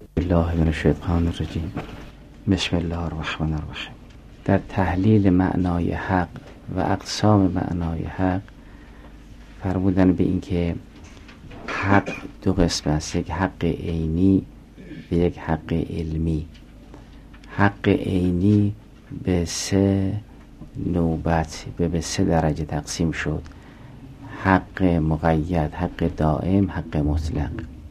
الله من الشیطان الرجیم. بسم الله الرحمن الرحیم. در تحلیل معنای حق و اقسام معنای حق فرمودن به این که حق دو قسم است، یک حق عینی و یک حق علمی. حق عینی به 3 نوبت به 3 درجه تقسیم شد: حق مقید، حق دائم، حق مطلق.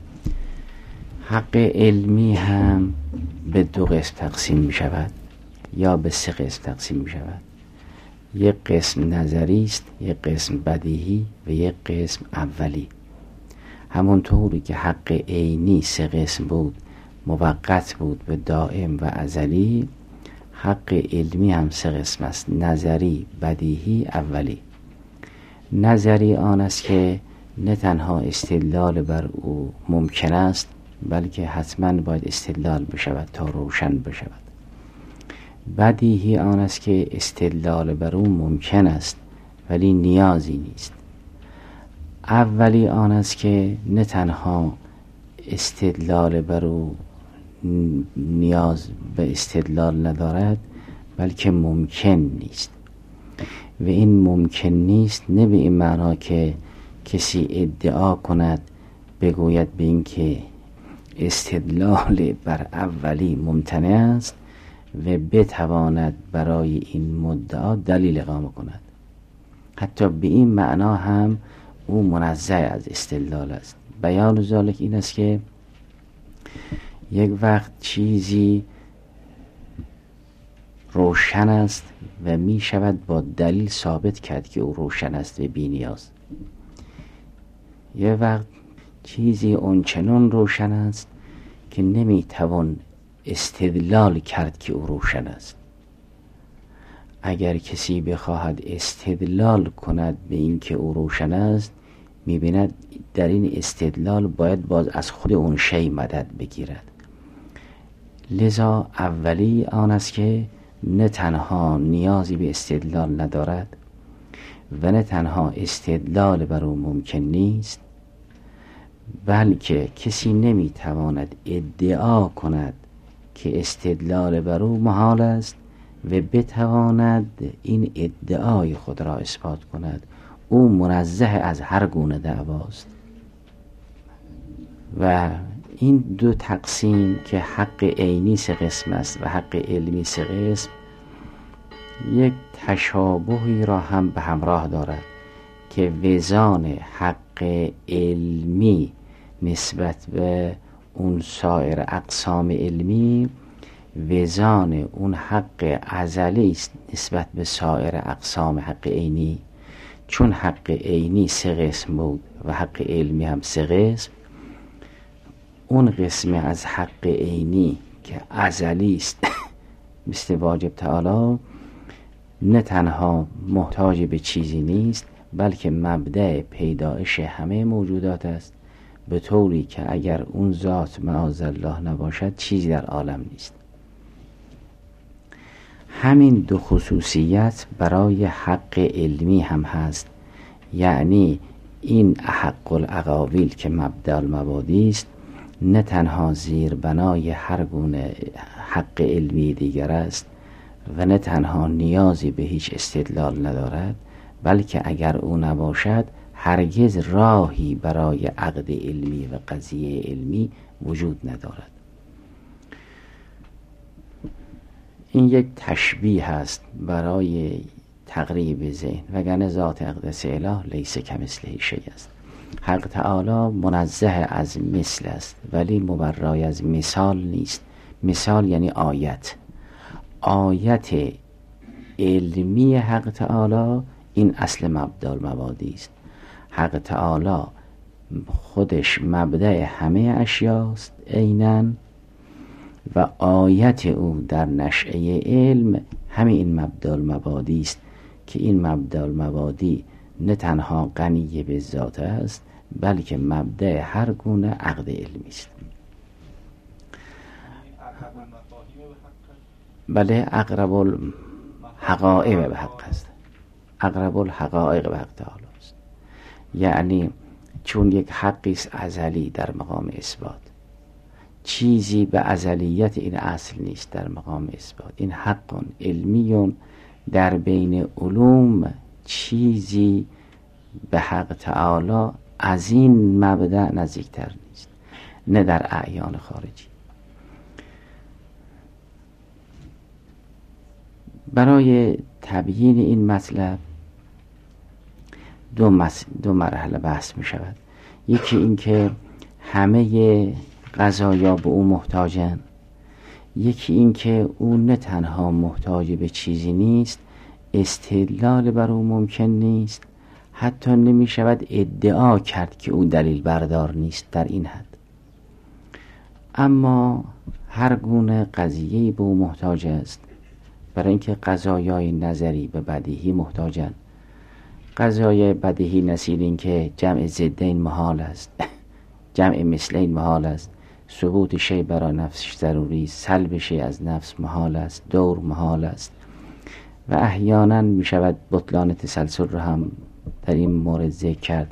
حق علمی هم به 2 قسم تقسیم می شود یا به 3 قسم تقسیم می شود. یک قسم نظری است، یک قسم بدیهی و یک قسم اولی. همونطوری که حق عینی 3 قسم بود، موقت بود به دائم و ازلی، حق علمی هم 3 قسم است: نظری، بدیهی، اولی. نظری آن است که نه تنها استدلال بر او ممکن است، بلکه حتما باید استدلال بشود تا روشن بشود. بدیهی آن است که استدلال بر او ممکن است ولی نیازی نیست. اولی آن است که نه تنها استدلال بر او نیاز به استدلال ندارد، بلکه ممکن نیست. و این ممکن نیست نه به این معنا که کسی ادعا کند بگوید به این که استدلال بر اولی ممتنع است و بتواند برای این مدعا دلیل اقامه کند. حتی به این معنا هم او منزه از استدلال است. بیان ذلک این است که یک وقت چیزی روشن است و می شود با دلیل ثابت کرد که او روشن است و بی نیاز. یک وقت چیزی اونچنان روشن است که نمی توان استدلال کرد که او روشن است. اگر کسی بخواهد استدلال کند به این که او روشن است، می بیند در این استدلال باید باز از خود اون شی مدد بگیرد. لذا اولی آن است که نه تنها نیازی به استدلال ندارد و نه تنها استدلال بر او ممکن نیست، بلکه کسی نمیتواند ادعا کند که استدلال بر او محال است و بتواند این ادعای خود را اثبات کند. او منزه از هر گونه دعواست. و این 2 تقسیم که حق عینی 3 قسم است و حق علمی 3 قسم، یک تشابهی را هم به همراه دارد که وزان حق علمی نسبت به اون سایر اقسام علمی وزان اون حق ازلی است نسبت به سایر اقسام حق عینی. چون حق عینی 3 قسم بود و حق علمی هم 3 قسم، اون قسم از حق عینی که ازلی است مثل واجب تعالی، نه تنها محتاج به چیزی نیست، بلکه مبدأ پیدایش همه موجودات است، به طوری که اگر اون ذات معاذالله نباشد چیزی در عالم نیست. همین 2 خصوصیت برای حق علمی هم هست. یعنی این احق الاقاویل که مبدأ المبادی است، نه تنها زیر بنای هر گونه حق علمی دیگر است و نه تنها نیازی به هیچ استدلال ندارد، بلکه اگر او نباشد هرگز راهی برای عقد علمی و قضیه علمی وجود ندارد. این یک تشبیه است برای تقریب ذهن، وگرنه ذات اقدس اله لیس کمثله شیء است. حق تعالی منزه از مثل است ولی مبرای از مثال نیست. مثال یعنی آیت. آیت علمی حق تعالی این اصل مبدأ المبادی است. حق تعالی خودش مبدأ همه اشیاست عیناً و آیت او در نشأه علم همین این مبدأ المبادی است که این مبدأ المبادی نه تنها غنی به ذات است، بلکه مبدأ هر گونه عقد علمی است. بله، اقرب الحقائق به حق است. اقرب الحقائق به حق تعالی است. یعنی چون یک حقی است ازلی در مقام اثبات، چیزی به ازلیت این اصل نیست در مقام اثبات. این حق علمی در بین علوم چیزی به حق تعالی از این مبدأ نزدیکتر نیست، نه در اعیان خارجی. برای تبیین این مطلب دو مرحله بحث می شود. یکی این که همه قضایا به او محتاجن، یکی این که او نه تنها محتاج به چیزی نیست، استدلال بر او ممکن نیست، حتی نمی شود ادعا کرد که او دلیل بردار نیست در این حد. اما هر گونه قضیه‌ای به او محتاج است، برای اینکه قضایای نظری به بدیهی محتاجن. قضایای بدیهی نصیر این که جمع ضدین محال است، جمع مثلین محال است، ثبوت شی برای نفسش ضروری، سلب شی از نفس محال است، دور محال است و احیانا می شود بطلان تسلسل رو هم در این مورد ذکر کرد.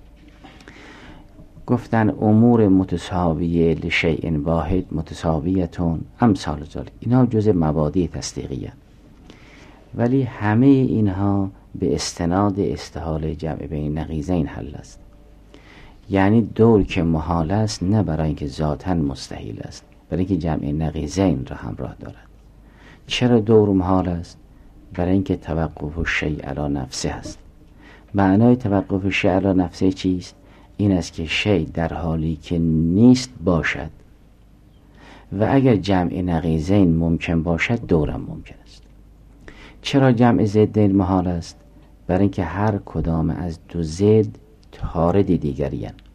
گفتن امور متساویه لشیء واحد متساویتون امثال ذلک، اینها جزء مبادی تصدیقیه، ولی همه اینها به استناد استحاله جمع بین نقیضین حل است. یعنی دور که محال است نه برای اینکه ذاتاً مستحیل است، برای اینکه جمع نقیضین را همراه دارد. چرا دور محال است؟ برای اینکه توقف الشیء علی نفسه است. معنای توقف الشیء علی نفسه چیست؟ این است که شی در حالی که نیست باشد و اگر جمع نقیضین ممکن باشد دورم ممکن است. چرا جمع ضدین محال است؟ برای اینکه هر کدام از دو ضد طارد دیگری هستند.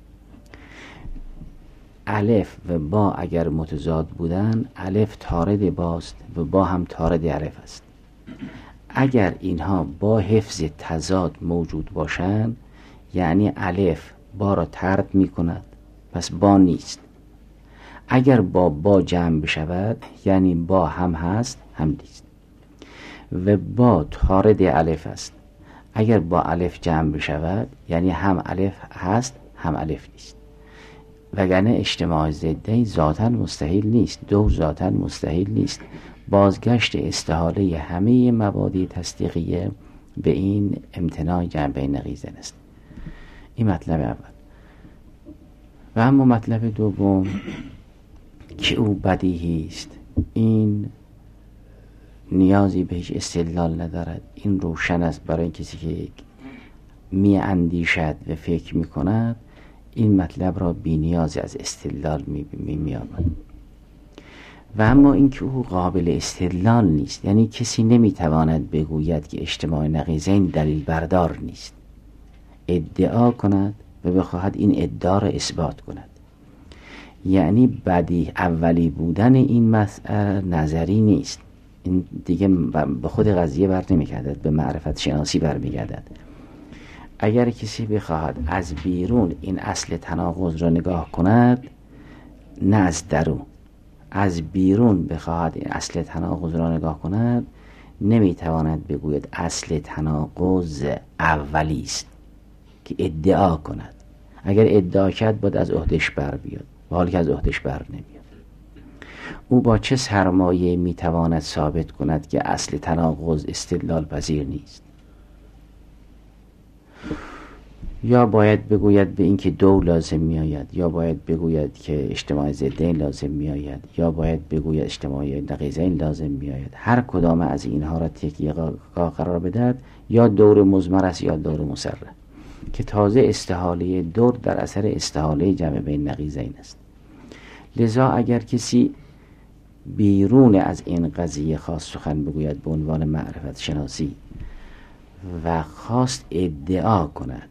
الف و با اگر متضاد بودن، الف طارد باست و با هم طارد الف است. اگر اینها با حفظ تضاد موجود باشند، یعنی الف با را طرد می کند، پس با نیست. اگر با جمع بشود، یعنی با هم هست هم نیست و با طارد الف است. اگر با الف جمع بشود، یعنی هم الف هست هم الف نیست. وگرنه اجتماع ضدین ذاتاً مستحیل نیست، دو ذاتاً مستحیل نیست. بازگشت استحاله همه مبادی تصدیقیه به این امتناع جمع بین نقیضین است. این مطلب اول. و اما مطلب دوم که او بدیهی است، این نیازی به هیچ استدلال ندارد، این روشن است برای کسی که می اندیشد و فکر می کند، این مطلب را بی نیازی از استدلال می آمد. و اما این که او قابل استدلال نیست، یعنی کسی نمی تواند بگوید که اجتماع نقیضین دلیل بردار نیست، ادعا کند و بخواهد این ادعا را اثبات کند. یعنی بدیهی اولی بودن این مسئله نظری نیست، این دیگه به خود قضیه بر نمی‌گردد، به معرفت شناسی برمیگردد. اگر کسی بخواهد از بیرون این اصل تناقض را نگاه کند، نه از درون، از بیرون بخواهد این اصل تناقض را نگاه کند، نمیتواند بگوید اصل تناقض اولی است که ادعا کند. اگر ادعا کرد باید از عهده‌اش بر بیاد، و حالی که از عهده‌اش بر نمیاد. او با چه سرمایه میتواند ثابت کند که اصل تناقض استدلال پذیر نیست؟ یا باید بگوید به این که دو لازم می آید، یا باید بگوید که اجتماع ضدین لازم می آید، یا باید بگوید اجتماع نقیضین لازم می آید. هر کدام از اینها را تکیه قرار بدهد، یا دور مضمر است یا دور مسرع، که تازه استحاله دور در اثر استحاله جمع بین نقیضین است. لذا اگر کسی بیرون از این قضیه خواست سخن بگوید به عنوان معرفت شناسی و خواست ادعا کند،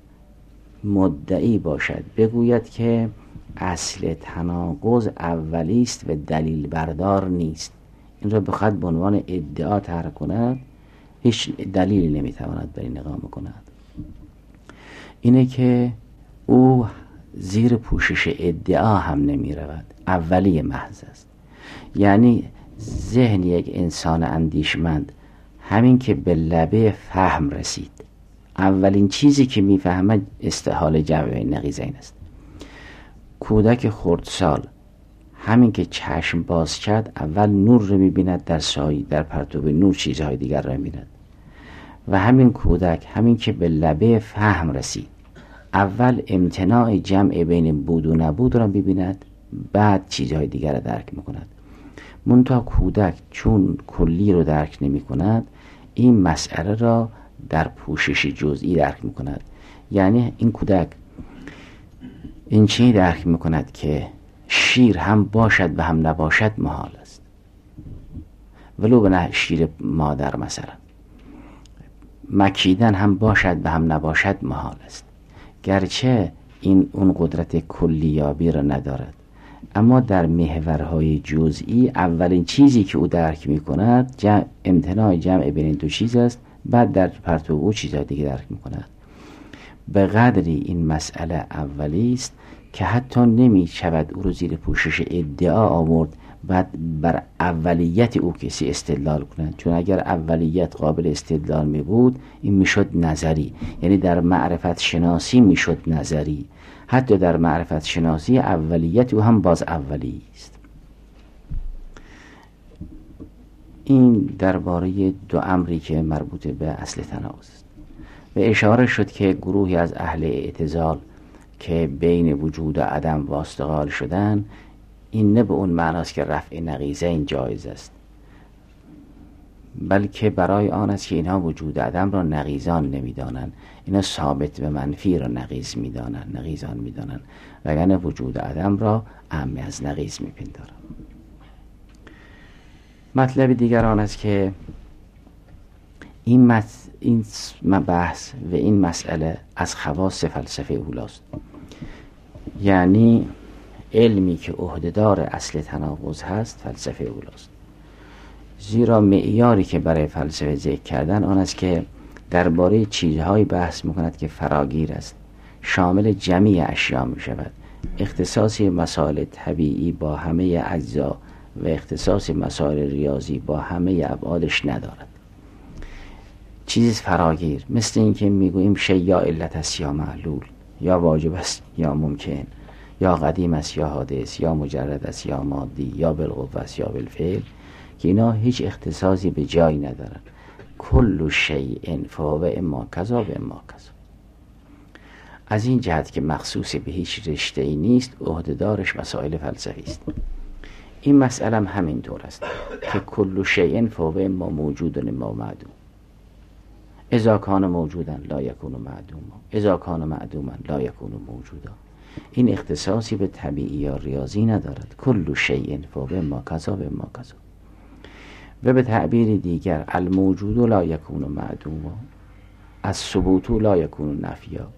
مدعی باشد، بگوید که اصل تناقض اولی است و دلیل بردار نیست، این را بخواد به عنوان ادعا طرح کند، هیچ دلیلی نمیتواند بر این اقامه کند. اینه که او زیر پوشش ادعا هم نمی رود، اولی محض است. یعنی ذهن یک انسان اندیشمند همین که به لبه فهم رسید، اولین چیزی که میفهمد استحاله جمع بین نقیضین است. کودک خردسال همین که چشم باز کرد اول نور رو می‌بیند، در سایه در پرتو نور چیزهای دیگر را می‌بیند. و همین کودک همین که به لبه فهم رسید اول امتناع جمع بین بود و نبود را می‌بیند، بعد چیزهای دیگر را درک می‌کند. منتها کودک چون کلی رو درک نمی‌کند، این مسئله را در پوشش جزئی درک می‌کند. یعنی این کودک این چی درک می‌کند که شیر هم باشد و هم نباشد محال است، ولو به نه شیر مادر مثلا. مکیدن هم باشد و هم نباشد محال است، گرچه این اون قدرت کلیابی را ندارد، اما در محورهای جزئی اولین چیزی که او درک می‌کند امتناع جمع بین دو چیز است، بعد در پرتو او چیزهای دیگه درک می‌کند. به قدری این مسئله اولی است که حتی نمی شود او رو زیر پوشش ادعا آورد بعد بر اولیت او کسی استدلال کند، چون اگر اولیت قابل استدلال می بود این میشد نظری، یعنی در معرفت شناسی میشد نظری. حتی در معرفت شناسی اولیت او هم باز اولی است. این درباره دو امری که مربوط به اصل تناقض است. و اشاره شد که گروهی از اهل اعتزال که بین وجود و عدم واستقال شدن، این نه به اون معناست که رفع نقیضین جایز است، بلکه برای آن است که اینها وجود عدم را نقیضان نمیدانند، اینا ثابت به منفی را نقیضان میدانند، وگرنه وجود عدم را اعم از نقیض میپندارند. مطلب دیگر آن است که این بحث و این مسئله از خواص فلسفه اولاست، یعنی علمی که عهده‌دار اصل تناقض هست فلسفه اولاست. زیرا معیاری که برای فلسفه ذکر کردن آن است که درباره چیزهایی بحث میکند که فراگیر است، شامل جمیع اشیا می شود، اختصاصی مسائل طبیعی با همه اجزا و اختصاص مسائل ریاضی با همه ابعادش ندارد. چیزی فراگیر، مثل این که میگوییم شی یا علت است یا معلول، یا واجب است یا ممکن، یا قدیم است یا حادث، یا مجرد است یا مادی، یا بالقوه است یا بالفعل، که اینا هیچ اختصاصی به جایی ندارن. کل شیء فهو اما کذا و اما کذا. از این جهت که مخصوص به هیچ رشته‌ای نیست، عهده‌دارش مسائل فلسفی است. این مسئله هم همین طور است که کل شیء فهو اما موجود و اما معدوم. اذا کان موجودا لا یکون معدوما، اذا کان معدوما لا یکون موجودا. این اختصاصی به طبیعی یا ریاضی ندارد. کل شیء فهو اما کذا و اما کذا. و به تعبیر دیگر الموجود لا یکون معدوما، الثبوت لا یکون نفیا،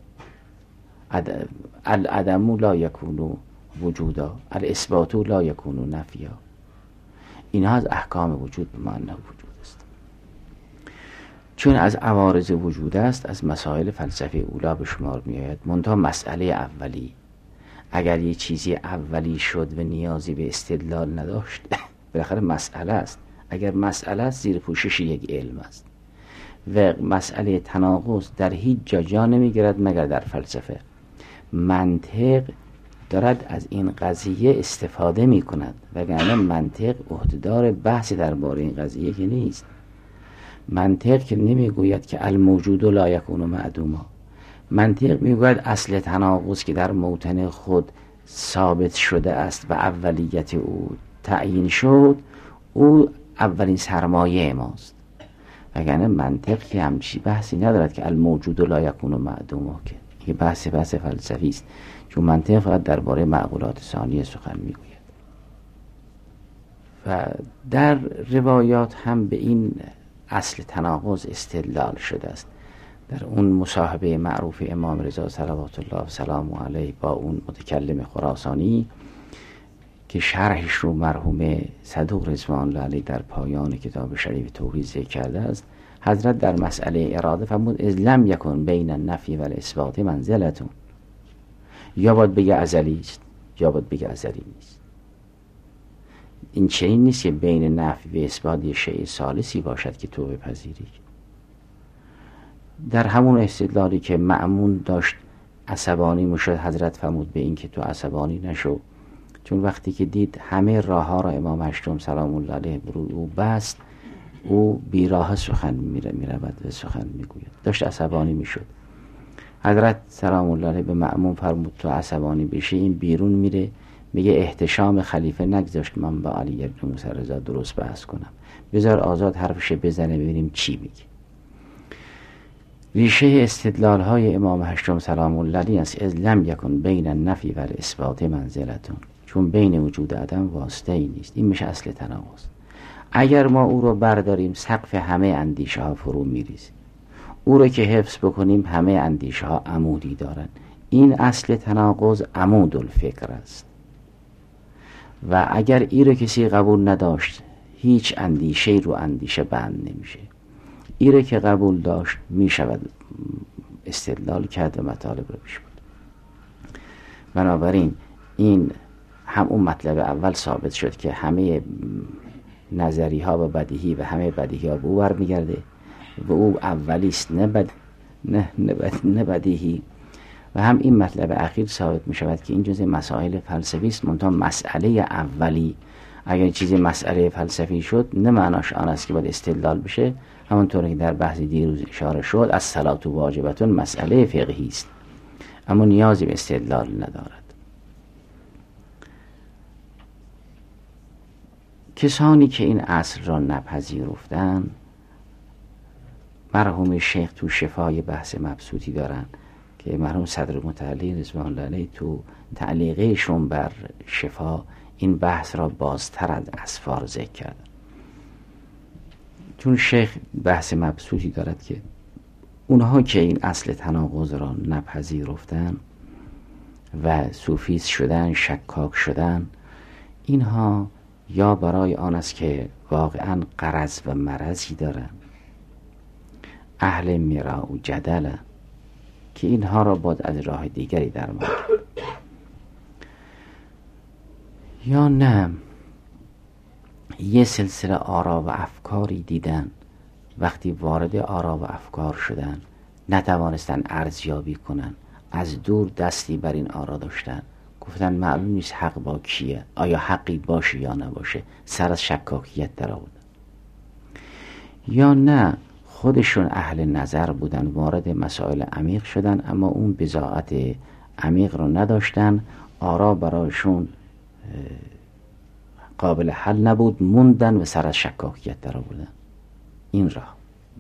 العدم لا یکون وجودا، الاثبات لا یکون نفیا. اینها از احکام وجود به معنی وجود است. چون از عوارض وجود است، از مسائل فلسفه اولا به شمار می آید. منتها مسئله اولی، اگر یه چیزی اولی شد و نیازی به استدلال نداشت، بالاخره مسئله است. اگر مسئله است زیر پوشش یک علم است. و مسئله تناقض در هیچ جا نمی گیرد مگر در فلسفه. منطق دارد از این قضیه استفاده می کند، وگرنه منطق عهده‌دار بحث درباره این قضیه که نیست. منطق که نمی گوید که الموجود لا یکون معدوما، منطق می گوید اصل تناقض که در موطن خود ثابت شده است و اولیت او تعیین شد، او اولین سرمایه ماست. وگرنه منطق که همچی بحثی ندارد که الموجود لا یکون معدوما، که این بحث فلسفی است، چون منطق فقط درباره معقولات ثانیه سخن میگوید. و در روایات هم به این اصل تناقض استدلال شده است. در اون مصاحبه معروف امام رضا صلوات الله و سلامه علیه با اون متکلم خراسانی که شرحش رو مرحوم صدوق رضوان الله علیه در پایان کتاب شریف توحید ذکر کرده است، حضرت در مسئله اراده فرمود اذ لم یکن بین النفی و الاثبات منزلتون، یا باید بگه ازلی است یا باید بگه ازلی نیست. این چنین نیست که بین نفی و اثبات یه شیء ثالثی باشد که تو بپذیری. در همون استدلالی که مأمون داشت عصبانی میشد، حضرت فرمود به این که تو عصبانی نشو، چون وقتی که دید همه راه ها را امام هشتم سلام الله علیه بر او بست، او بیراه سخن میرود و سخن میگوید. داشت عصبانی میشد. حضرت سلام الله علیه به مأمون فرمود تو عصبانی بشی، این بیرون میره میگه احتشام خلیفه نگذاشت من با علی بن موسی رضا درست بحث کنم، بذار آزاد حرفش بزنه ببینیم چی میگه. ریشه استدلال های امام هشتم سلام الله علیه است. از لم یکن بین النفی و الاثبات منزلتون، چون بین وجود عدم واسطه ای نیست. این میشه اصل تناقض. اگر ما او رو برداریم سقف همه اندیشه ها فرو میریزیم، او رو که حفظ بکنیم همه اندیشه ها عمودی دارن. این اصل تناقض عمود الفکر است و اگر ای رو کسی قبول نداشت هیچ اندیشه رو اندیشه بند نمیشه. ای رو که قبول داشت میشود استدلال کرد و مطالب رو پیش بود. بنابراین این هم اون مطلب اول ثابت شد که همه نظری ها و بدیهی و همه بدیهی ها به او برمیگرده و او اولیست نه بدیهی. و هم این مطلب اخیر ثابت می شود که این جزء مسائل فلسفی است، منتها مسئله اولی اگر چیزی مسئله فلسفی شد نه معناش آن است که باید استدلال بشه. همونطور که در بحث دیروز اشاره شد از صلات و واجبتون مسئله فقهی است اما نیازی به استدلال ندارد. کسانی که این اصل را نپذیرفتند، مرحوم شیخ تو شفای بحث مبسوطی دارن که مرحوم صدر متعلی رضوان الله علیه تو تعلیقشون بر شفا این بحث را بازتر از اسفار ذکر کردن. چون شیخ بحث مبسوطی دارد که اونها که این اصل تناقض را نپذیرفتن و صوفیست شدن، شکاک شدن، اینها یا برای آن است که واقعا غرض و مرضی دارن، اهل میرا و جدل که اینها را باید از راه دیگری درمان، یا نه یه سلسله آرا و افکاری دیدن، وقتی وارد آرا و افکار شدن نتوانستن ارزیابی کنن، از دور دستی بر این آرا داشتن، گفتن معلوم نیست حق با کیه، آیا حقی باشه یا نباشه، سر از شکاکیت در آوردن. یا نه خودشون اهل نظر بودن، وارد مسائل عمیق شدن اما اون بضاعت عمیق رو نداشتن، آرا برایشون قابل حل نبود، موندن و سر از شکاکیت در آوردن. این راه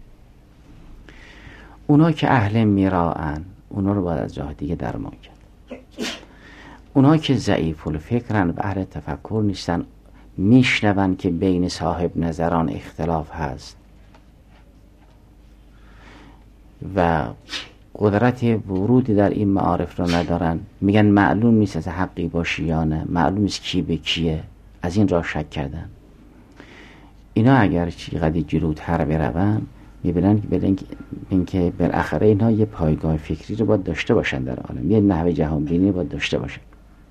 اونا که اهل میراهن اونا رو باید از جاه دیگه درمان کرد. اونا که ضعیف الفکرن و اهل تفکر نیستن، میشنون که بین صاحب نظران اختلاف هست و قدرت ورودی در این معارف رو ندارن، میگن معلوم نیست از حقی باشه یا نه، معلوم نیست کی به کیه، از این راه شک کردن. اینا اگر چقدر جلوتر برون میبینن که بالاخره اینها یه پایگاه فکری رو باید داشته باشن در عالم، یه نحوه جهانبینی باید داشته باشن.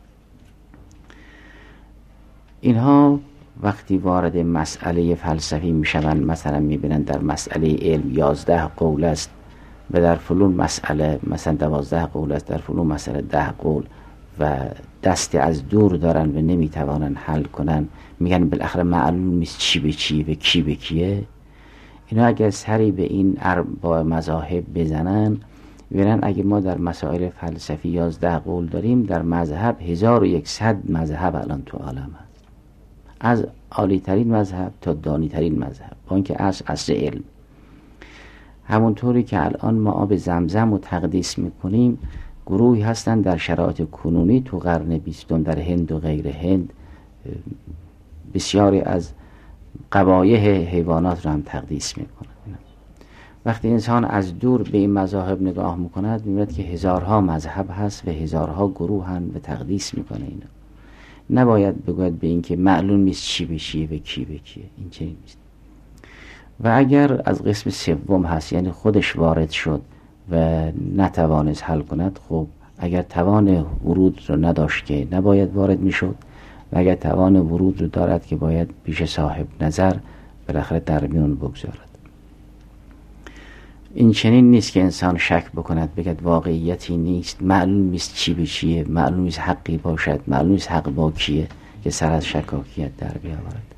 اینها وقتی وارد مسئله فلسفی میشون، مثلا میبینن در مسئله علم 11 قول است و در فلون مسئله مثلا 12 قول است، در فلون مسئله 10 قول و دست از دور دارن و نمیتوانن حل کنن، میگن بالاخره معلوم نیست چی به چی و کی به کیه. اینا اگر سری به این ارباع مذاهب بزنن ببینن اگه ما در مسائل فلسفی 11 قول داریم، در مذهب 1100 مذهب الان تو عالم هست، از عالی ترین مذهب تا دانی ترین مذهب، با اینکه اصل علم. همونطوری که الان ما آب زمزم رو تقدیس میکنیم، گروهی هستن در شرایط کنونی تو قرن 20 در هند و غیر هند بسیاری از قبایح حیوانات رو هم تقدیس میکنن. وقتی انسان از دور به این مذاهب نگاه میکند میبیند که هزارها مذهب هست و هزارها گروه هم و تقدیس میکنه. اینا نباید بگوید به این که معلوم نیست چی به چیه و کی به کیه، این چنین نیست. و اگر از قسم سوم هست، یعنی خودش وارد شد و نتوانست حل کند، خب اگر توان ورود رو نداشت که نباید وارد میشد و اگر توان ورود رو دارد که باید پیش صاحب نظر بالاخره در میون بگذارد. این چنین نیست که انسان شک بکند بگد واقعیتی نیست، معلوم نیست چی به چیه، معلوم نیست حقی باشد، معلوم نیست حق با کیه، که سر از شکاکیت در بیاورد.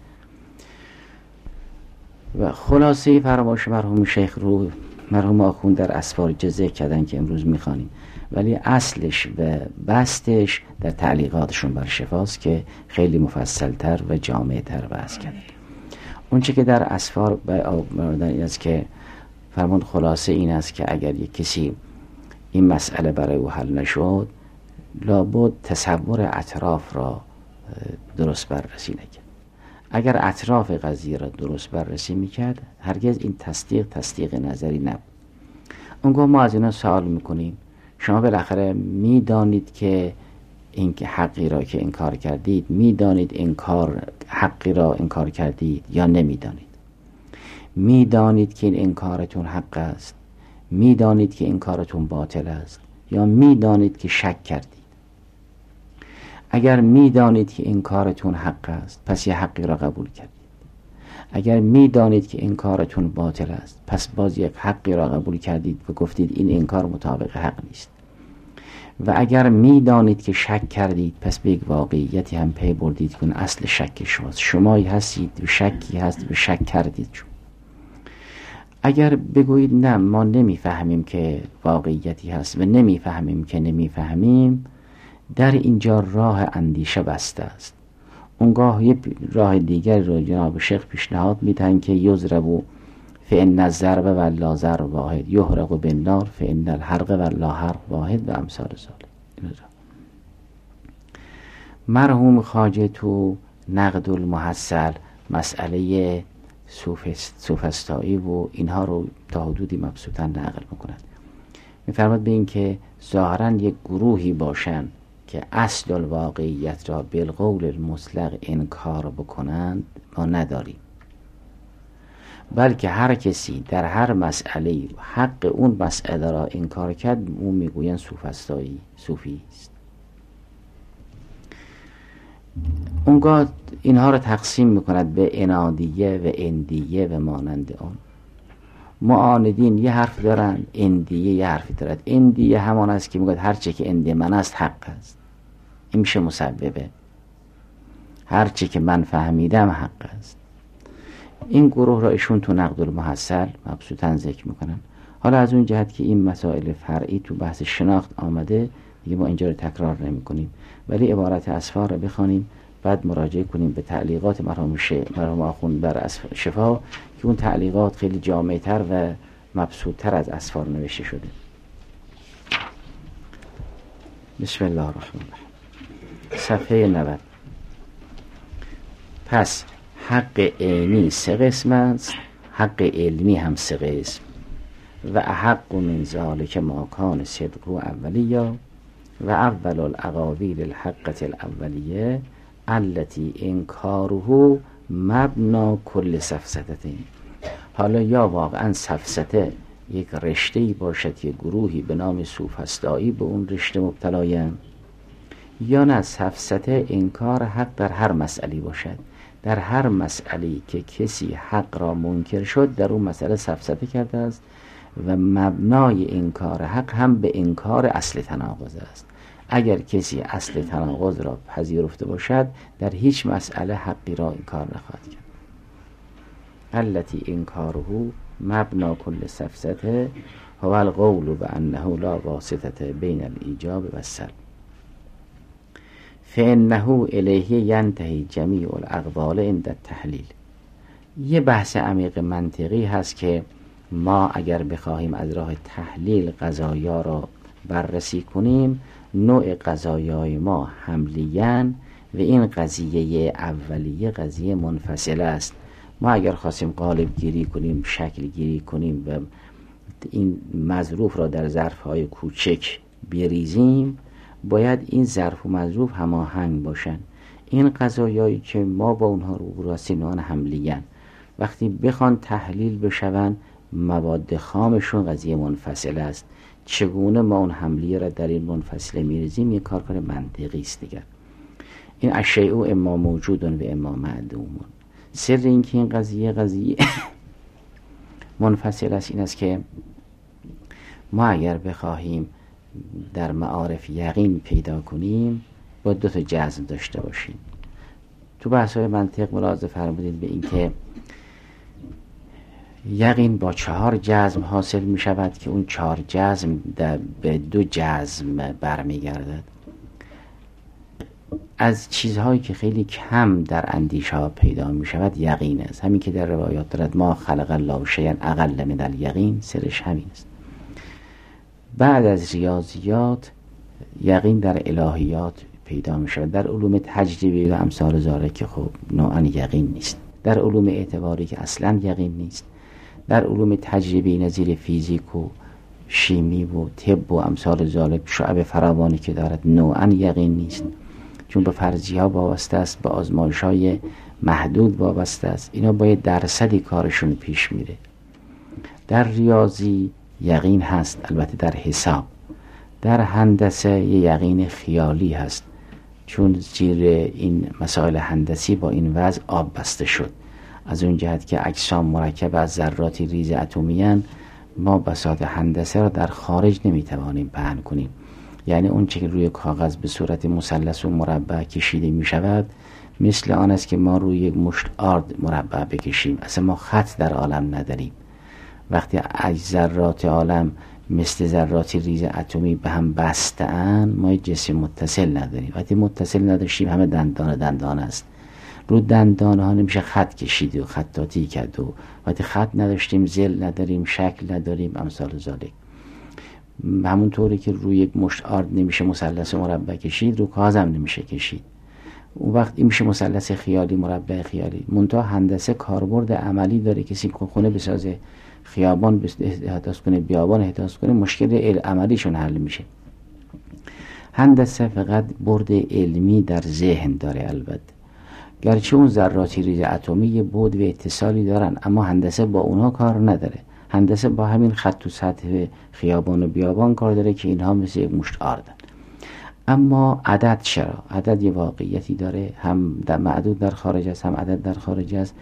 و خلاصه فرمایش مرحوم شیخ رو مرحوم آخوند در اسفار جزه کردن که امروز میخوانیم، ولی اصلش و بستش در تعلیقاتشون بر شفاست که خیلی مفصلتر و جامعتر بحث کرد. اون چه که در اسفار برادر این است که فرمود خلاصه این است که اگر یک کسی این مسئله برای او حل نشد، لابد تصور اطراف را درست بررسی نکرد. اگر اطراف قضیه را درست بررسی میکرد، هرگز این تصدیق نظری نبود. اونگاه ما از اینا سوال میکنیم شما بالاخره میدانید که این حقی را که انکار کردید، میدانید حقی را انکار کردید یا نمیدانید؟ میدانید که این انکارتون حق است، میدانید که انکارتون باطل است، یا میدانید که شک کردید؟ اگر میدانید که انکارتون حق است، پس یه حقی را قبول کردید. اگر میدانید که انکارتون باطل است، پس باز یک حقی را قبول کردید و گفتید این انکار مطابق حق نیست. و اگر میدانید که شک کردید، پس به یک واقعیتی هم پی بردید که اصل شک شماست. شمایی هستید و شکی هست و شک کردید. اگر بگویید نه ما نمیفهمیم که واقعیتی هست و نمیفهمیم که نمیفهمیم، در اینجا راه اندیشه بسته است. اونگاه یک راه دیگر رو جناب شیخ پیشنهاد میدن که یضرب فإن الضرب واللا ضرب واحد، یحرق بالنار فإن الحرق واللا حرق واحد و امثال ذلک. مرحوم خواجه تو نقد المحصل مسئله سوفسطایی و اینها رو تا حدودی مبسوطا نقل میکنند. میفرماد به این که ظاهرا یک گروهی باشن که اصل الواقعیت را بالقول المطلق انکار بکنند ما نداریم، بلکه هر کسی در هر مسئله حق اون مسئله را انکار کرد اون میگوین صوفی است. اونگاه اینها را تقسیم میکند به عنادیه و اندیه و مانند آن. معاندین یه حرف دارن، اندیه یه حرفی دارد. اندیه همان است که میگوید هر چه که اندیه من است حق است، این میشه مسببه، هر چه که من فهمیدم حق است. این گروه را ایشون تو نقد المحصل مبسوطاً ذکر میکنن. حالا از اون جهت که این مسائل فرعی تو بحث شناخت آمده دیگه ما اینجا رو تکرار نمی کنیم، ولی عبارت اسفار رو بخوانیم، بعد مراجعه کنیم به تعلیقات مرحوم آخوند بر شفا که اون تعلیقات خیلی جامع‌تر و مبسوط‌تر از اسفار نوشته شده. بسم الله الرحمن الرحیم. صفحه 90. پس حق عینی 3 قسم است، حق علمی هم 3 قسم. و احق من ذلک ما کان صدق اولیا و اول الاقاویل الحقه الاولیه التي انکاره مبنا کل سفسطه. حالا یا واقعا سفسطه یک رشته‌ای باشد، یک گروهی به نام سوفسطایی به اون رشته مبتلایند، یا نه سفسطه انکار حق در هر مسئله باشد. در هر مسئله‌ای که کسی حق را منکر شد در اون مسئله سفسطه کرده است و مبنای انکار حق هم به انکار اصل تناقض است. اگر کسی اصل تناقض را پذیرفته باشد در هیچ مسئله حقی را انکار نخواهد کرد. التی انکاره مبنا کل سفسطه هو القول بانه لا واسطه بین الایجاب و السلب فانه الیه ینتهی جمیع الاقوال عند التحلیل. یه بحث عمیق منطقی هست که ما اگر بخواهیم از راه تحلیل قضایا را بررسی کنیم، نوع قضایای ما حملیان و این قضیه اولیه قضیه منفصله است. ما اگر خواستیم قالب گیری کنیم، شکل گیری کنیم و این مظروف را در ظرف‌های کوچک بریزیم، باید این ظرف و مظروف هماهنگ باشن. این قضایایی که ما با اونها رو هستیم آن حملیان، وقتی بخوان تحلیل بشون مواد خامشون قضیه منفصله است. چگونه ما اون حملیه را در این منفصله میریزیم یک کار منطقی است دیگر. این اشیاء اما موجودون و اما معدومون. سر این که این قضیه منفصل است این است که ما اگر بخواهیم در معارف یقین پیدا کنیم با 2 تا جزم داشته باشیم. تو بحث‌های منطق ملاحظه فرمودید به این که یقین با 4 جزم حاصل می شود که اون 4 جزم به 2 جزم برمیگردد. از چیزهایی که خیلی کم در اندیشه ها پیدا می شود یقین است. همین که در روایات دارد ما خلق الله شیئا اقل من الیقین، سرش همین است. بعد از ریاضیات یقین در الهیات پیدا می شود، در علوم تجربی و امثال ذالک که خب نوعا یقین نیست، در علوم اعتباری که اصلا یقین نیست، در علوم تجربی نظیر فیزیک و شیمی و طب و امثال ذالک شعب فراوانی که دارد نوعا یقین نیست، چون به فرضیه ها وابسته است، به آزمایش های محدود وابسته است. اینا باید درصدی کارشون پیش میره. در ریاضی یقین هست، البته در حساب. در هندسه یه یقین خیالی هست، چون زیر این مسائل هندسی با این وضع آب بسته شد. از اون جهت که اجسام مرکب از ذراتی ریز اتمی هستند، ما بساط هندسه را در خارج نمیتوانیم پهن کنیم. یعنی اون چه که روی کاغذ به صورت مثلث و مربع کشیده می شود مثل آن است که ما روی یک مشت آرد مربع بکشیم. اصلا ما خط در عالم نداریم. وقتی ذرات عالم مثل ذرات ریز اتمی به هم بسته‌اند، ما یک جسم متصل نداریم. وقتی متصل نداشتیم همه دندان است. رو دندان ها نمیشه خط کشید و خطاطی کرد. و وقتی خط نداشتیم زل نداریم، شکل نداریم، امثال ذالک. همونطوری که روی یک مشت آرد نمیشه مثلث مربع کشید، رو کاغذ هم نمیشه کشید. اون وقت این میشه مثلث خیالی، مربع خیالی. منتها هندسه کاربرد عملی داره. کسی که خونه بسازه، خیابان احداث کنه، بیابان احداث کنه، مشکل عملیشون حل میشه. هندسه فقط برد علمی در ذهن داره. البته گرچه اون ذراتی ریز اتمی یه بعد و اتصالی دارن، اما هندسه با اونا کار نداره. هندسه با همین خط و سطح خیابان و بیابان کار داره که اینها مثل یک مشت آردن. اما عدد چرا؟ عدد یه واقعیتی داره، هم در معدود در خارج است، هم عدد در خارج است.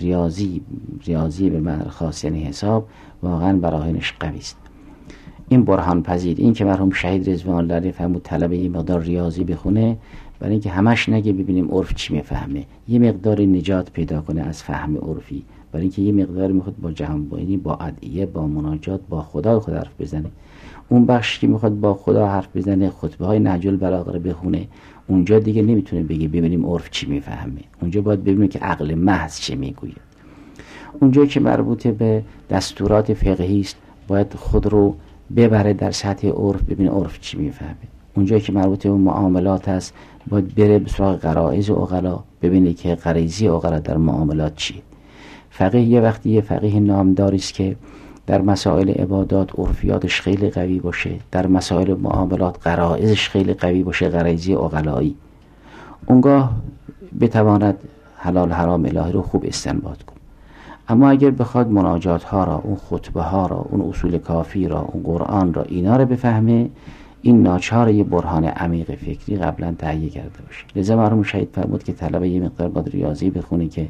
ریاضی به معنی خاص یعنی حساب واقعا براهینش قوی است. این برهان پذیر. این که مرحوم شهید رضوان الله علیه فرمود طلبه یه مقدار ریاضی بخونه، برای اینکه همش نگه ببینیم عرف چی میفهمه، یه مقدار نجات پیدا کنه از فهم عرفی، برای اینکه یه مقدار میخواد با جهان بینی، با ادعیه، با مناجات، با خدا خود حرف بزنه. اون بخش که میخواد با خدا حرف بزنه، خطبه های نهج البلاغه بخونه، اونجا دیگه نمیتونه بگه ببینیم عرف چی میفهمه. اونجا باید ببینیم که عقل محض چه میگوید. اونجا که مربوط به دستورات فقهی است، باید خود رو ببره در سطح عرف، ببینه عرف چی میفهمه. اونجا که مربوط به معاملات است، باید بره به سراغ غرایز عقلا، ببینه که غریزی عقلا در معاملات چیه. فقیه یه وقتی یه فقیه نامداری است که در مسائل عبادات عرفیاتش خیلی قوی باشه، در مسائل معاملات غرایزش خیلی قوی باشه، غریزی عقلایی. اونگاه بتواند حلال حرام الهی رو خوب استنباط کنه. اما اگر بخواد مناجات ها را، اون خطبه ها را، اون اصول کافی را، اون قرآن را، اینا را بفهمه، این ناچار یه برهان عمیق فکری قبلا تهیه کرده باشه. لذا مرحوم شهید فرمود که طلبه یه مقدار باید ریاضی بخونه که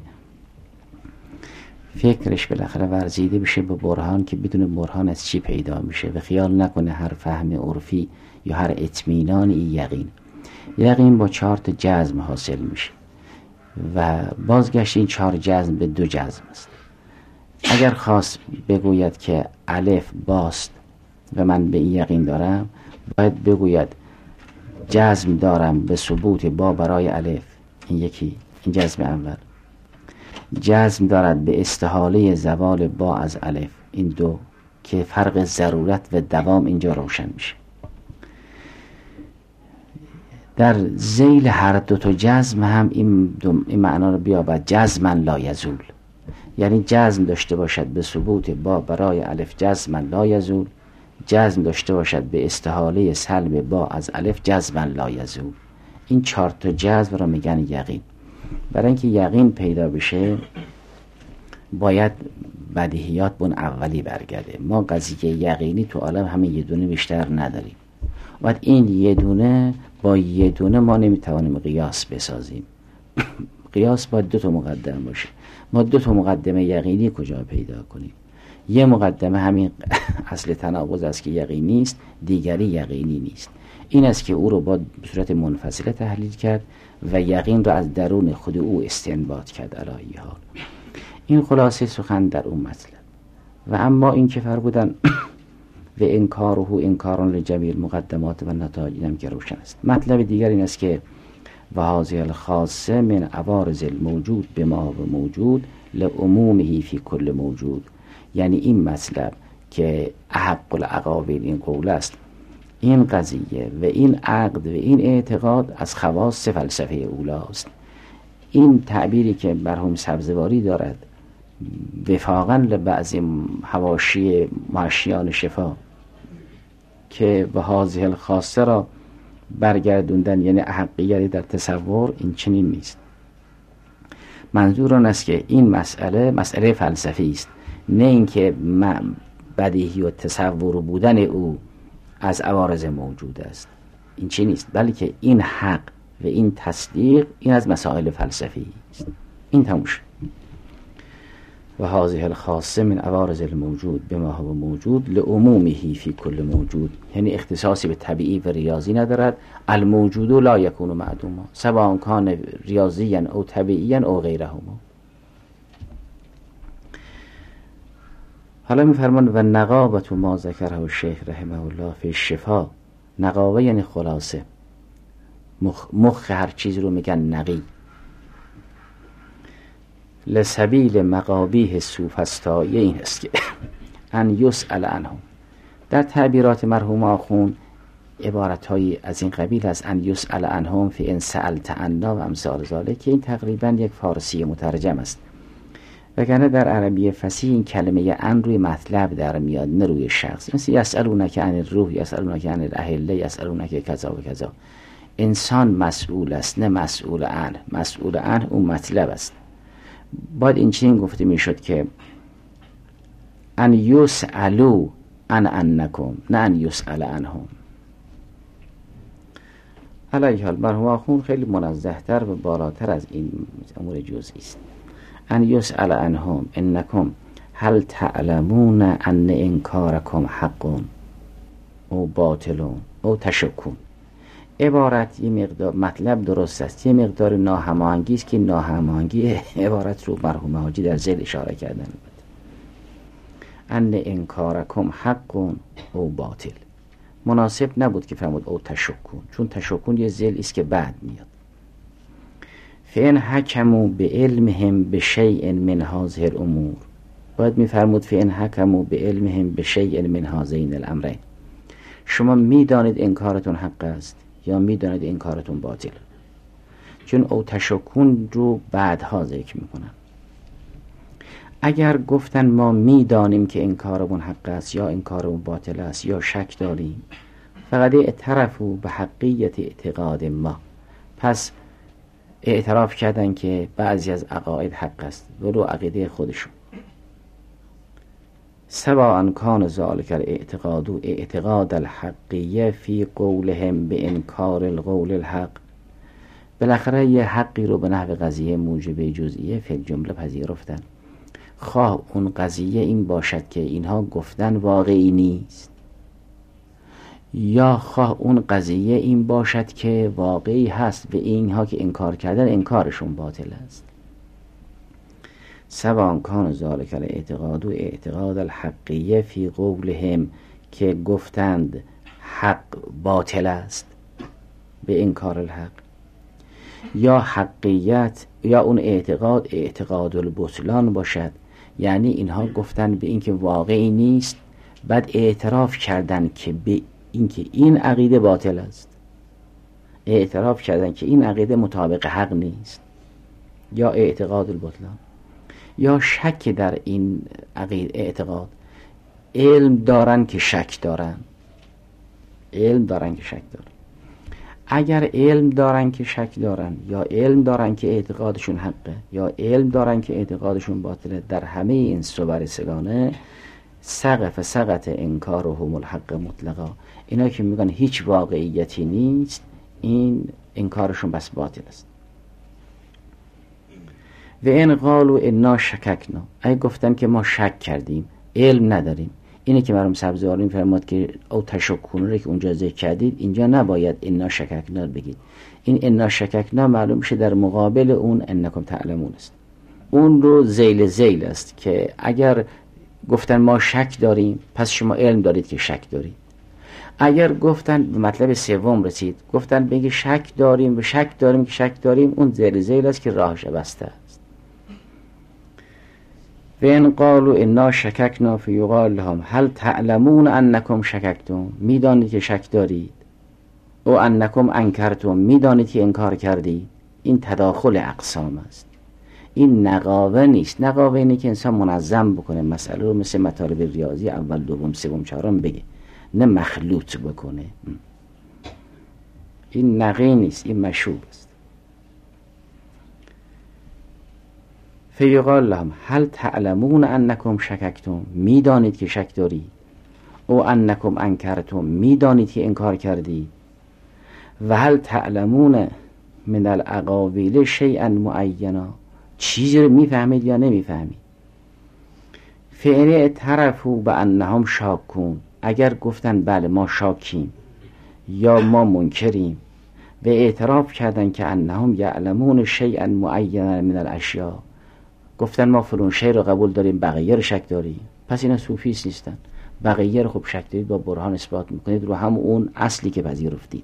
فکرش بالاخره ورزیده بشه به برهان، که بدون برهان از چی پیدا میشه و خیال نکنه هر فهم عرفی یا هر اطمینانی یقین با 4 تا جزم حاصل میشه و بازگشت این 4 جزم به 2 جزم است. اگر خواست بگوید که الف باست و من به این یقین دارم، باید بگوید جزم دارم به ثبوت با برای الف. این جزم اول. جزم دارد به استحاله زوال با از الف. این 2 که فرق ضرورت و دوام اینجا روشن میشه. در ذیل هر 2 تا جزم هم این معنا رو بیابد، جزما لا یزول. یعنی جزم داشته باشد به ثبوت با برای الف جزما لا یزول، جزم داشته باشد به استحاله سلب با از الف جزما لا یزول. این 4 تا جزم را میگن یقین. برای اینکه یقین پیدا بشه باید بدیهیات بون اولی برگرده. ما قضیه یقینی تو عالم همین یه دونه بیشتر نداریم. بعد این یه دونه با یه دونه ما نمیتوانیم قیاس بسازیم. قیاس باید 2 تا مقدم باشه. ما 2 تا مقدمه یقینی کجا پیدا کنیم؟ یه مقدمه همین اصل تناقض است که یقینی است، دیگری یقینی نیست. این است که او رو با صورت منفصله تحلیل کرد و یقین رو از درون خود او استنباط کرد. علی حال این خلاصه سخن در اون مطلب. و اما این که فرمودن و انکاره انکاران لجمیع مقدمات و نتایج، اینم که روشن است. مطلب دیگر این است که و هذه الخاصه من عوارض الموجود بما و موجود لعمومه فی کل موجود. یعنی این مطلب که احق العقاویل این قول است، این قضیه و این عقد و این اعتقاد از خواص فلسفه اولاست. این تعبیری که مرحوم سبزواری دارد وفاقاً لبعضی حواشی محشیان شفا که به هذه الخاصه را برگردوندن، یعنی احقیتی در تصور، این چنین نیست. منظور آن است که این مسئله فلسفی است، نه اینکه بدیهی و تصور بودن او از عوارض موجود است. این چی نیست، بلکه این حق و این تصدیق این از مسائل فلسفی است. این تموش. و هذه الخاصه من عوارض الموجود بما هو موجود لعمومه فی کل موجود، یعنی اختصاصی به طبیعی و ریاضی ندارد. الموجود لا یکون معدوما سواء کان ریاضیا او طبیعیا او غیرهما. حالا میفرمان و نقابت ما ذکره الشیخ رحمه الله فی الشفا. نقابه یعنی خلاصه، مخ هر چیز رو میگن نقی. لسبیل مقابیه سوفسطایی این است که ان یسأل عنهم. در تعبیرات مرحوم آخوند عبارتهایی از این قبیل از ان یسأل عنهم فی ان سألت عنا و امثال ذالک، که این تقریبا یک فارسی مترجم است، وگرنه در عربی فصیح این کلمه ان روی مطلب در میاد، نه روی شخص. مثل یسألونک عن الروح، یسألونک عن الاهله، یسألونک کذا و کذا. انسان مسئول است، نه مسئول عنه. مسئول عنه اون مطلب است. باید این چنین گفته میشد که ان یسألوا عن انکم، نه ان یسأل عنهم. علیه حال مرحوم آخوند خیلی منزه‌تر و بالاتر از این امور جزئی است. ان یسأل عنهم انکم هل تعلمون ان انکارکم حق او باطل او تشکون. عبارت یه مقدار مطلب درست است، یه مقدار ناهماهنگی است که ناهماهنگی عبارت رو مرحوم حاجی در ذیل اشاره کردن. ان انکارکم حق او باطل مناسب نبود که فرمود او تشکون، چون تشکون یه ذیل است که بعد میاد. فین حکموا بعلمهم بشیء من هذه الامور، باید میفرمود فین حکموا بعلمهم بشیء من هذین الامرین. شما میدانید انکارتون حق است یا میدانید انکارتون باطل، چون او تشکون رو بعدها ذکر میکنن. اگر گفتن ما میدانیم که انکارمون حق است یا انکارمون باطل است یا شک داریم، فقط اعترفوا به حقیت اعتقاد ما، پس اعتراف کردن که بعضی از عقاید حق است ولو عقیده خودشون. سواء کان ذلک الاعتقاد اعتقاد الحقیه فی قولهم بانکار القول الحق. بالاخره یه حقی رو به نحو قضیه موجب جزئیه فی الجمله پذیرفتن، خواه اون قضیه این باشد که اینها گفتن واقعی نیست، یا خواه اون قضیه این باشد که واقعی هست و اینها که انکار کردن انکارشون باطل است. سواء کان ذلک الاعتقاد اعتقاد الحقیه فی قولهم، که گفتند حق باطل است به انکار الحق، یا حقیت یا اون اعتقاد اعتقاد البطلان باشد، یعنی اینها گفتن به اینکه واقعی نیست، بعد اعتراف کردن که به اینکه این عقیده باطل است، اعتراف کردن که این عقیده مطابق حق نیست، یا اعتقاد البطلان، یا شک در این عقیده اعتقاد. علم دارن که شک دارن، علم دارن که شک دارن. اگر علم دارن که شک دارن، یا علم دارن که اعتقادشون حقه، یا علم دارن که اعتقادشون باطله، در همه این صور سگانه سقف سقط انکارهم الحق مطلقا، اینا که میگن هیچ واقعیتی نیست، این انکارشون بس باطل است. و این قالوا انا شککنا، اگه گفتن که ما شک کردیم، علم نداریم. اینه که مرحوم سبزواری میفرماد که او تشکونه رو که اونجا ذکر کردید اینجا نباید انا شککنا بگید. این انا شککنا معلوم میشه در مقابل اون انکم تعلمون است. اون رو ذیل است که اگر گفتن ما شک داریم پس شما علم دارید که شک دارید. اگر گفتن به مطلب سوم رسید گفتن بگی شک داریم و شک داریم که شک داریم، اون ذیل است که راهش بسته است. و ان قالوا انا شککنا فیقال لهم هل تعلمون انکم شککتم، میدانید که شک دارید، او انکم انکرتم، میدانید که انکار کردید. این تداخل اقسام است، این نقاوه نیست. نقاوه اینه که انسان منظم بکنه مسئله رو، مثل مطالب ریاضی اول دوم سوم چهارم بگه، نه مخلوط بکنه. این نقی نیست، این مشوب است. فیقال لهم هل تعلمون انکم شککتم، میدانید که شک دارید، او انکم انکرتم، میدانید که انکار کردید، و هل تعلمون من الاقاویل شیئا معینا، چیزی رو میفهمید یا نمیفهمید. فعل اعترفوا بانهم شاکون، اگر گفتن بله ما شاکیم یا ما منکریم و اعتراف کردن که انهم یعلمون شیئا معینا من الاشیاء، گفتن ما فلان شی رو قبول داریم بقیه رو شک داریم، پس اینا صوفیست نیستن. بقیه رو خب شک دارید با برهان اثبات میکنید رو هم اون اصلی که پذیرفتید.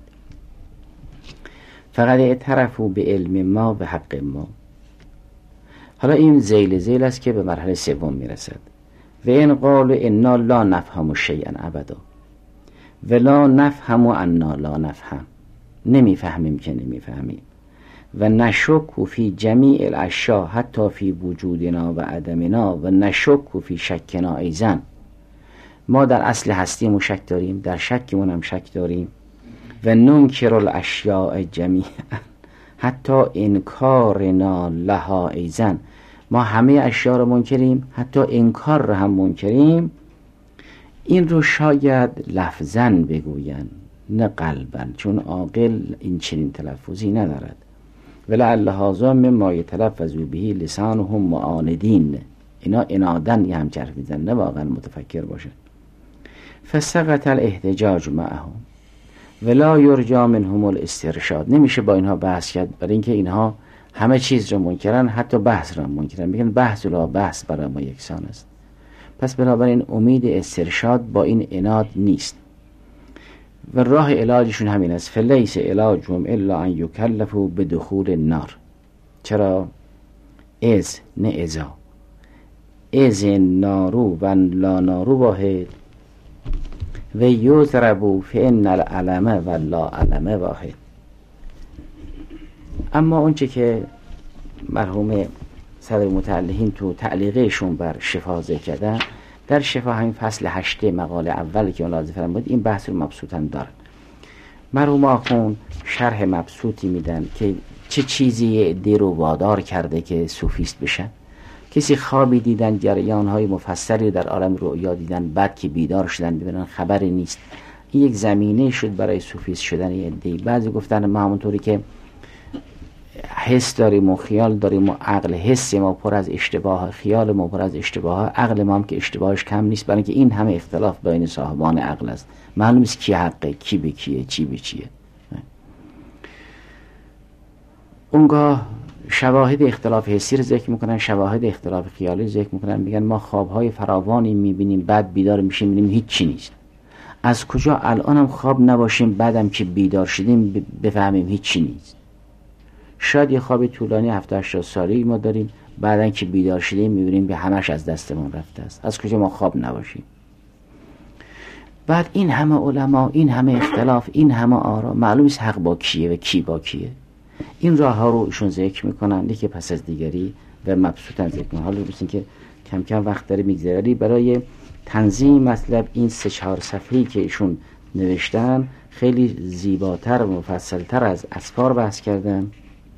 فقط اعترفوا به علم ما و حق ما. حالا این ذیل است که به مرحله سوم میرسد. و ان قالوا انا لا نفهم شیئا ابدا و لا نفهم انا لا نفهم، نمیفهمیم که نمیفهمیم، و نشک فی جمیع الاشیاء حتی فی وجودنا و عدمنا و نشک فی شکنا ایضا، ما در اصل هستیمون شک داریم، در شکمون هم شک داریم، و ننکر الاشیاء جمیعا حتی انکارنا لها ایضا، ما همه اشیاء رو منکریم حتی انکار رو هم منکریم. این رو شاید لفظاً بگوین نه قلباً، چون عاقل این چنین تلفظی ندارد. ولعل هذا مما یتلفظ به لسانهم معاندین، اینا انادن یه هم جرف میزن، نه واقعا متفکر باشن. فسقط الاحتجاج معهم ولا یرجى منهم الاسترشاد، نمیشه با اینها بحث کرد، برای اینکه اینها همه چیز رو منکرن، حتی بحث رو منکرن، میگن بحث لا بحث برای ما یکسان است. پس بنابراین امید استرشاد با این عناد نیست و راه علاجشون همین است. فلیس علاجهم الا ان یکلفوا بدخول النار. چرا؟ از نه ازا، از نارو و لا نارو واحد و یضربوا فان العلم و لا علم واحد. اما اونچه که مرحوم صدر متعلقین تو تعلیقشون بر شفا ذکر کردن، در شفا همین فصل 8 مقاله اول که اون لازم فرمود این بحث رو مبسوطاً دارن. مرحوم آخون شرح مبسوطی میدن که چه چیزی عده رو وادار کرده که صوفیست بشن. کسی خوابی دیدن، جریان‌های مفصلی در عالم رؤیا دیدن، بعد که بیدار شدن ببینن خبری نیست. این یک زمینه شد برای صوفیست شدن عده. بعضی گفتن ما همونطوری که حس داریم و خیال داریم و عقل، حس ما پر از اشتباه، خیال ما پر از اشتباه، عقل ما هم که اشتباهش کم نیست، برای اینکه این همه اختلاف بین صاحبان عقل است، معلوم نیست کی حقه، کی به کیه، چی به چیه. اونگاه شواهد اختلاف حسی رو ذکر میکنن، شواهد اختلاف خیالی ذکر میکنن، میگن ما خوابهای فراوانی میبینیم، بعد بیدار میشیم میبینیم هیچ چی نیست. از کجا الان هم خواب نباشیم بعدم که بیدار شدیم بفهمیم هیچ چی نیست؟ شاید یه خواب طولانی 70-80 سالی ما داریم، بعدن که بیدار شدیم میبینیم به همش از دستمون رفته است. از کجا ما خواب نباشیم؟ بعد این همه علما، این همه اختلاف، این همه آرا، معلوم نیست حق با کیه و کی با کیه. این راه ها رو ایشون ذکر میکنن یکی پس از دیگری و مبسوطن ذکر میکنن. حالا ببینید که کم کم وقت داره میگذره برای تنظیم مطلب. این 3-4 صفحه‌ای که ایشون نوشتن خیلی زیباتر و مفصلتر از اسفار بحث کردن.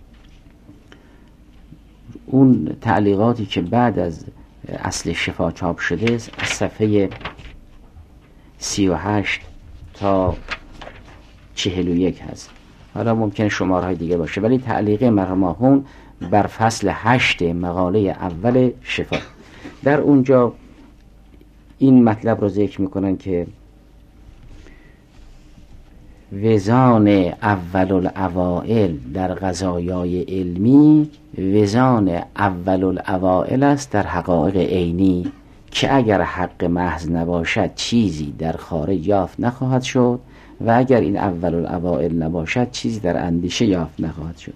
اون تعلیقاتی که بعد از اصل شفا چاپ شده از صفحه 38 تا 41 هست. حالا ممکنه شمارهای دیگه باشه، ولی تعلیق مرحوم آخوند بر فصل 8 مقاله اول شفا، در اونجا این مطلب رو ذکر میکنن که وزان اول الاوائل در قضایای علمی وزان اول الاوائل است در حقایق عینی، که اگر حق محض نباشد چیزی در خارج یافت نخواهد شد و اگر این اول الاوائل نباشد چیزی در اندیشه یافت نخواهد شد.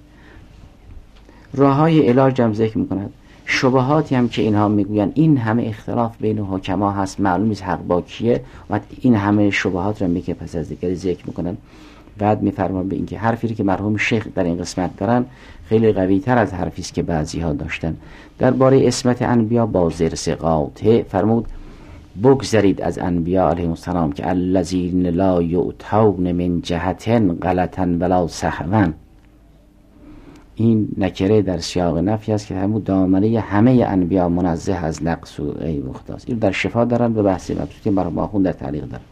راههای علاج هم ذکر میکنند. شبهاتی هم که اینها میگوین این همه اختلاف بین حکما هست، معلوم نیست حق با کیه، و این همه شبهات رو میگه پس از دیگری ذکر میکنن. بعد میفرمان به اینکه حرفی که مرحوم شیخ در این قسمت دارن خیلی قوی تر از حرفی است که بعضی ها داشتن. درباره عصمت انبیا با ضرس قاطع فرمود بگذرید از انبیا علیهم السلام که الذین لا یؤتون من جهت غلطا ولا سهوا. این نکره در سیاق نفی است که همون دامنه همه انبیا منزه از نقص و عیب و خطاست. این در شفا دارن، به بحث مبسوطی مرحوم آخوند در تعلیق دارن.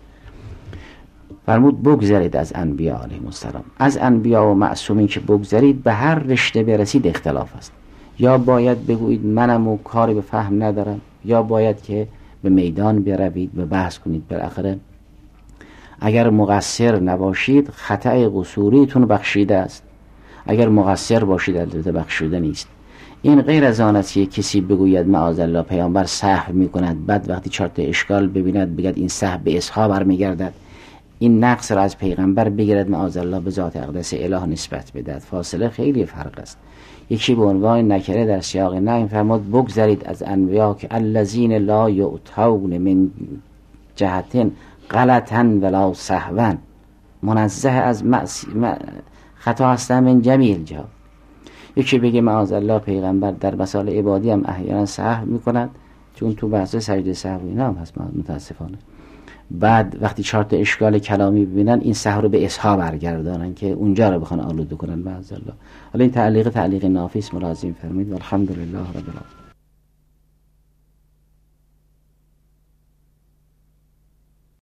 فرمود بگذرید از انبیا علیهم السلام. از انبیا و معصومین که بگذرید به هر رشته برسید اختلاف است. یا باید بگویید منم و کاری به فهم ندارم، یا باید که به میدان بروید و بحث کنید. بالاخره اگر مقصر نباشید خطأ قصوریتون بخشیده است، اگر مقصر باشید البته بخشیده نیست. این غیر از آن است که کسی بگوید معاذالله پیامبر سهو میکند، بعد وقتی چارت اشکال ببیند بگد این سهو به اصحا برمیگردد، این نقص را از پیغمبر بگیرد معاذالله به ذات اقدس اله نسبت بدهد. فاصله خیلی فرق است. یکی به عنوان نکره در سیاق نهی فرمود بگذرید از انبیا که الذین لا یؤتون من جهت غلطا ولا سهوا، منزه از خطا هستن من جمیع الجهات. یکی بگه معاذالله پیغمبر در مسائل عبادی هم احیانا سهو میکند، چون تو بحث سجده سهو اینا هم هست متاسفانه. بعد وقتی چارت اشکال کلامی ببینن این سهو رو به اصحا برگردانن که اونجا رو بخوان آلوده کنن معاذالله. حالا این تعلیق نافی است، ملازم فرمید. والحمدلله رب العالمین.